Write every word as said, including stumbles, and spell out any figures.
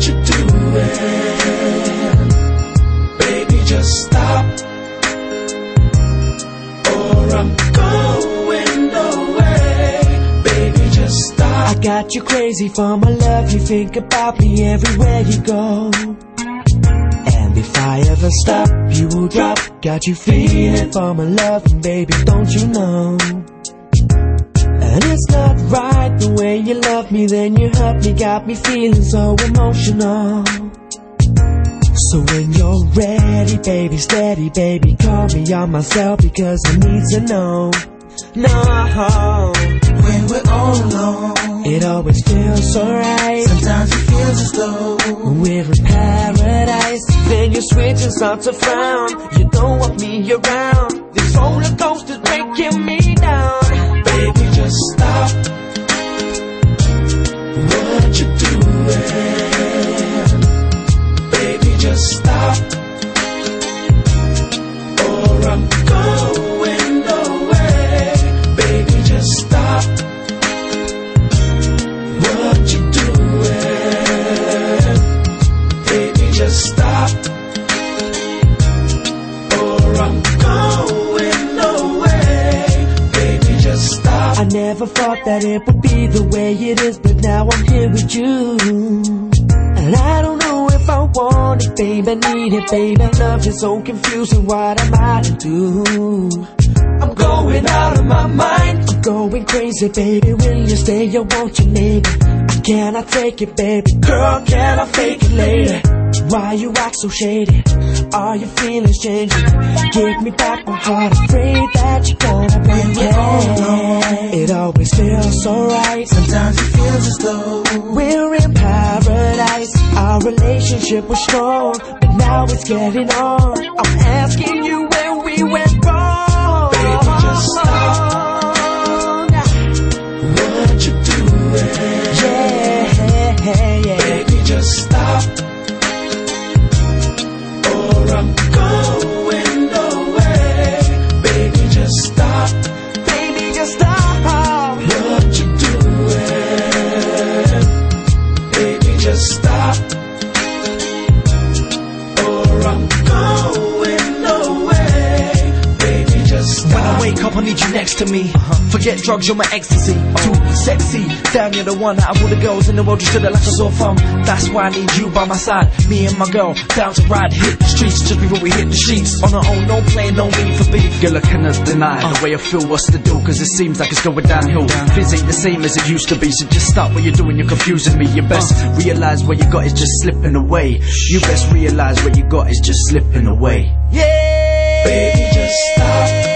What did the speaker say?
What you doing? Baby, just stop, or I'm going away. Baby, just stop. I got you crazy for my love. You think about me everywhere you go. And if I ever stop, you will drop. Got you feeling for my love, and baby, don't you know? And it's not right the way you love me, then you hurt me, got me feeling so emotional. So when you're ready, baby, steady, baby, call me on my cell because I need to know. No, when we're all alone, it always feels so right. Sometimes it feels as though we're in paradise. Then you switch and start to frown. You don't want me around. This roller coaster's breaking me down. Baby, just stop. What you doing? Baby, just stop, or I'm going away. Baby, just stop. What you doing? Baby, just stop, or I'm going away. Baby, just stop. I never thought that it would be the way it is, but now I'm here with you. And I don't know if I want it, babe, I need it, babe. I love you so confusing, what am I to do? I'm going out of my mind, I'm going crazy, baby. Will you stay or won't you, maybe? I cannot take it, baby. Girl, can I fake it later? Why you act so shady? Are your feelings changing? Give me back my heart, afraid that you're gonna break it. It always feels so right. Sometimes it feels as though we're in paradise. Our relationship was strong, but now it's getting on. I'm asking you where we went wrong. Baby, just stop. What you doing? Yeah, yeah. Baby, just stop, or I'm going away. Baby, just stop. Baby, just stop. What you doing? Baby, just stop, or I'm going away. Baby, just stop. When I wake up, I need you next to me. uh-huh. Forget drugs, you're my ecstasy. Too sexy, damn, you're the one out of all the girls in the world. You stood there like a sore thumb. That's why I need you by my side. Me and my girl, down to ride, hit the streets just before we hit the sheets. On our own, no playing, no need for beef. Girl, I cannot deny uh. the way I feel, what's the deal? Cause it seems like it's going downhill. Fizz ain't the same as it used to be, so just stop what you're doing, you're confusing me. You best uh. realize what you got is just slipping away. You best realize what you got is just slipping away. Yeah, baby, just stop.